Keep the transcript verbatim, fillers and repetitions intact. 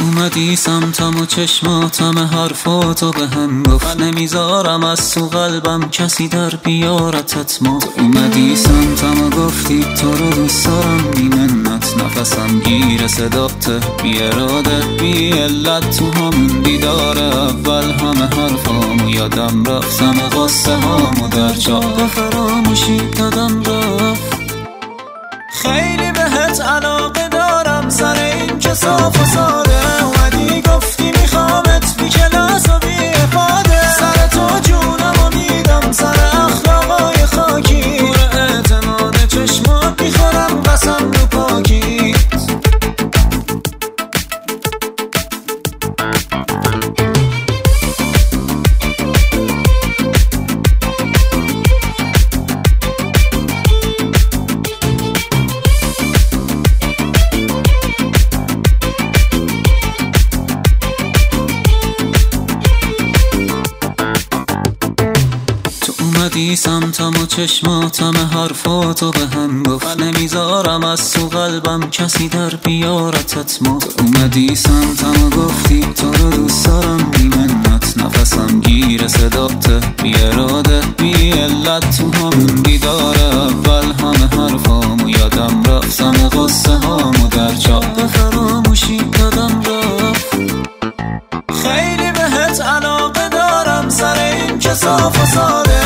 اومدی سمتم و چشماتم حرفاتو به هم گفت نمیذارم از تو قلبم کسی در بیارتت ما. تو اومدی سمتم و گفتی تو رو دوست دارم بی منت، نفسم گیر صدات بی اراده بی علت. تو همون دیدار اول همه حرفامو یادم رفت، همه قصه هامو در چاه فراموشی دادم رفت. خیلی بهت علاقه دارم سر این که صاف و ساده اومدی گفتی میخوامت بی کلاس و بی افاده. سر تو جونم و میدم سر اخلاقای خاکی، پر اعتماد چشمات میخورم قسم رو پاکی. اومدی سمتم و چشماتم حرفاتو به هم گفت نمیذارم از تو قلبم کسی در بیارتت ما. تو اومدی سمتم و گفتی تو رو دوست دارم بی منت، نفسم گیر صدات بی اراده بی علت. تو همون دیدار اول همه حرفامو یادم رفت، همه قصه هامو در چاه فراموشی دادم رفت. خیلی بهت علاقه دارم سر این که صاف و ساده